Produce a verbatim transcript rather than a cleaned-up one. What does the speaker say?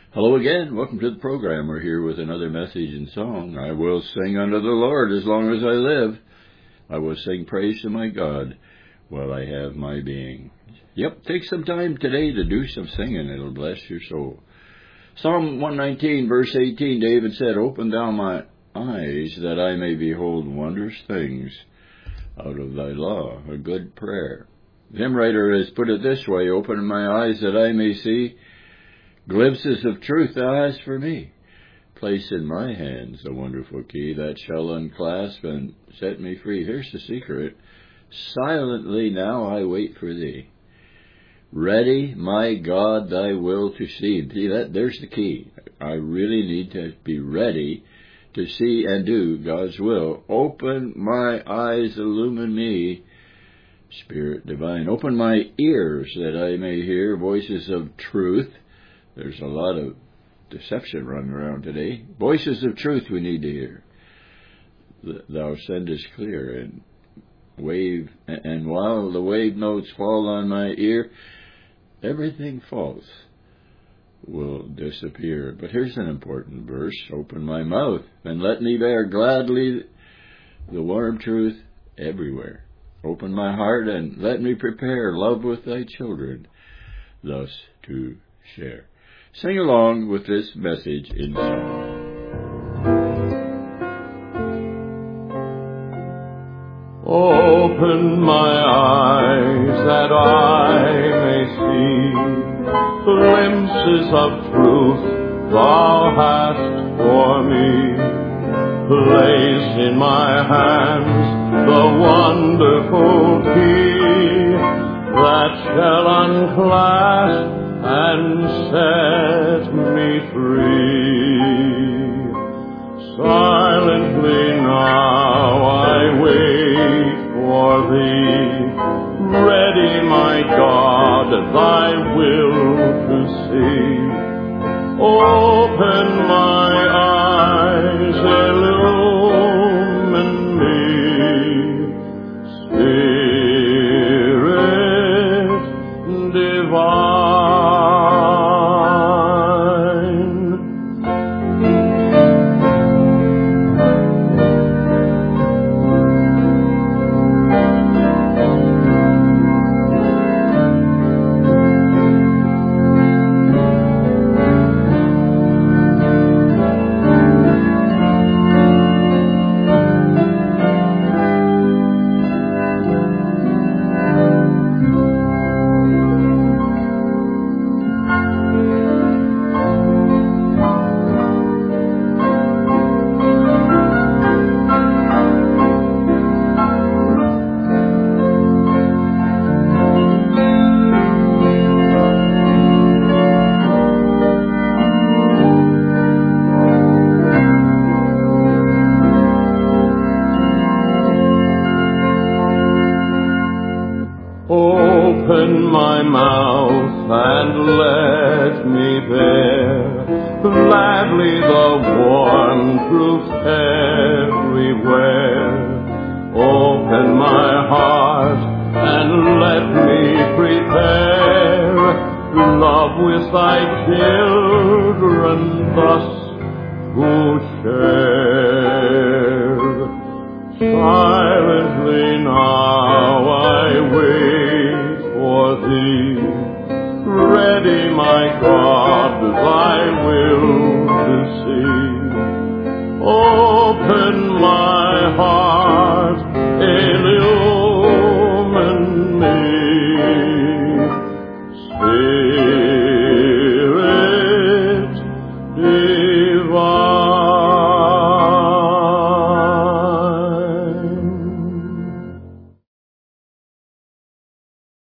Hello again. Welcome to the program. We're here with another message and song. I will sing unto the Lord as long as I live. I will sing praise to my God while I have my being. Yep, take some time today to do some singing. It'll bless your soul. Psalm one nineteen, verse eighteen, David said, "Open thou my eyes that I may behold wondrous things out of thy law." A good prayer. The hymn writer has put it this way: "Open my eyes that I may see glimpses of truth thou hast for me. Place in my hands a wonderful key that shall unclasp and set me free." Here's the secret. Silently now I wait for thee. Ready, my God, thy will to see. See, that, there's the key. I really need to be ready to see and do God's will. Open my eyes, illumine me, Spirit divine. Open my ears that I may hear voices of truth. There's a lot of deception running around today. Voices of truth we need to hear. Thou sendest clear and wave, and while the wave notes fall on my ear, everything false will disappear. But here's an important verse. Open my mouth and let me bear gladly the warm truth everywhere. Open my heart and let me prepare love with thy children, thus to share. Sing along with this message in song. Open my eyes that I may see glimpses of truth thou hast for me. Place in my hands the wonderful key that shall unclasp and set me free. Silently now I wait for thee. Ready, my God, thy will to see. Open my eyes, illumine me, Spirit divine. Open my mouth and let me bear gladly the warm truth everywhere. Open my heart and let me prepare love with thy children thus to share. Silently now I wait for thee. Ready, my God, thy will to see. Open my heart, illumine me, Spirit